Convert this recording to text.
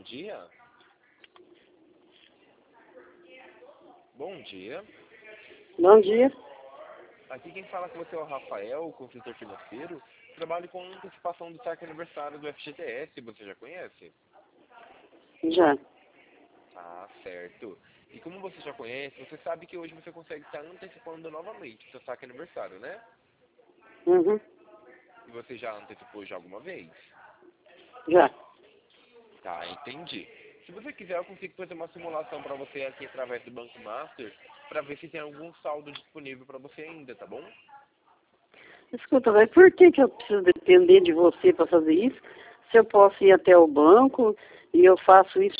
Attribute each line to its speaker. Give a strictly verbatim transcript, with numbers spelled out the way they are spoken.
Speaker 1: dia. Bom dia.
Speaker 2: Bom dia.
Speaker 1: Aqui quem fala com você é o Rafael, consultor financeiro. Trabalho com antecipação do saque aniversário do F G T S, você já conhece?
Speaker 2: Já.
Speaker 1: Ah, certo. E como você já conhece, você sabe que hoje você consegue estar antecipando novamente o seu saque aniversário, né?
Speaker 2: Uhum.
Speaker 1: E você já antecipou já alguma vez?
Speaker 2: Já.
Speaker 1: Tá, entendi. Se você quiser, eu consigo fazer uma simulação para você aqui através do Banco Master, para ver se tem algum saldo disponível para você ainda, tá bom?
Speaker 2: Escuta, mas por que que eu preciso depender de você para fazer isso? Se eu posso ir até o banco e eu faço isso